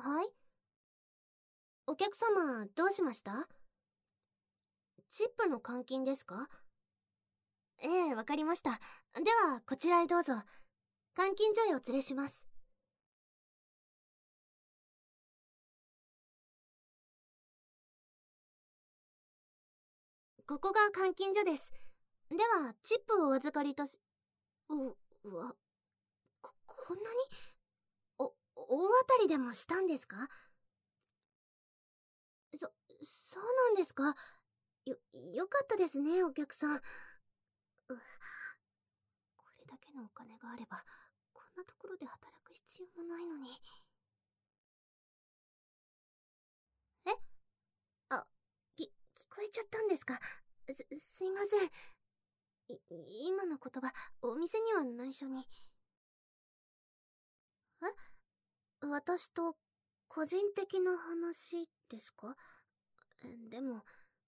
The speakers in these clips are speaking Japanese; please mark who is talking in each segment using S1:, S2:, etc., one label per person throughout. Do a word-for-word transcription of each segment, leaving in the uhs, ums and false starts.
S1: はい。お客様、どうしました？チップの換金ですか？ええ、わかりました。では、こちらへどうぞ。換金所へお連れします。ここが換金所です。では、チップをお預かりいたし、う、うわ、こ、こんなにお、大当たりでもしたんですか？そ、そうなんですか？よ、よかったですね、お客さん。うこれだけのお金があれば、こんなところで働く必要もないのに。えあ、き、聞こえちゃったんですか？す、すいません。い、今の言葉、お店には内緒に。え私と、個人的な話ですか？でも、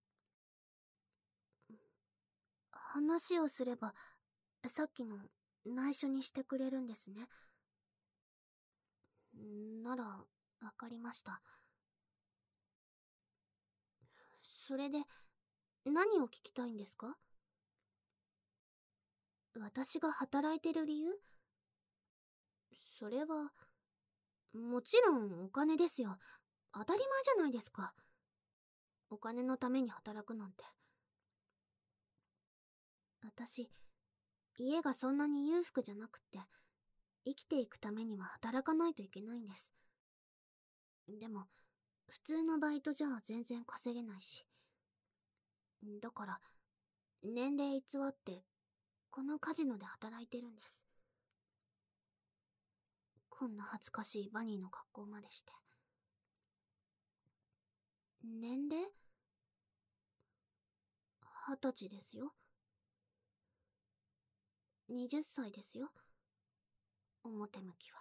S1: 話をすれば、さっきの内緒にしてくれるんですね。なら、わかりました。それで、何を聞きたいんですか？私が働いてる理由？それは、もちろんお金ですよ。当たり前じゃないですか。お金のために働くなんて。私、家がそんなに裕福じゃなくって、生きていくためには働かないといけないんです。でも、普通のバイトじゃ全然稼げないし。だから、年齢偽って、このカジノで働いてるんです。こんな恥ずかしいバニーの格好までして。年齢？二十歳ですよ。二十歳ですよ。表向きは。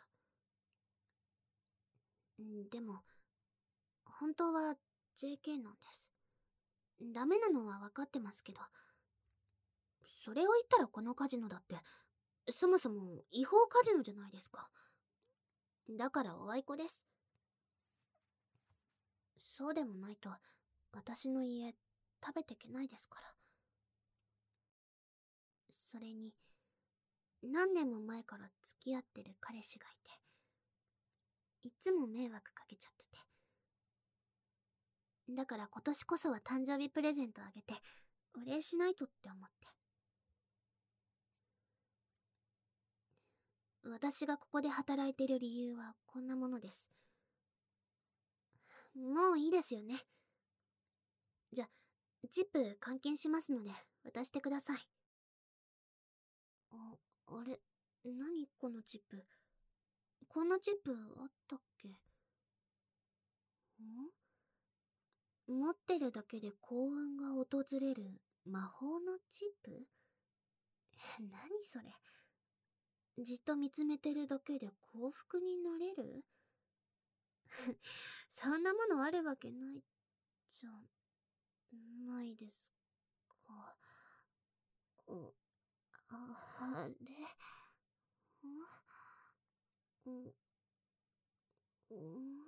S1: でも、本当は ジェーケー なんです。ダメなのは分かってますけど、それを言ったらこのカジノだって、そもそも違法カジノじゃないですか。だからおあいこです。そうでもないと、私の家、食べてけないですから。それに、何年も前から付き合ってる彼氏がいて、いつも迷惑かけちゃってて。だから今年こそは誕生日プレゼントあげて、お礼しないとって思って。私がここで働いてる理由はこんなものです。もういいですよね。じゃ、チップ換金しますので、渡してください。あ、あれ、何このチップ。こんなチップあったっけ？ん持ってるだけで幸運が訪れる魔法のチップ？何それ。じっと見つめてるだけで幸福になれる？そんなものあるわけないじゃないですか。お、あれ？ん？うん、うん。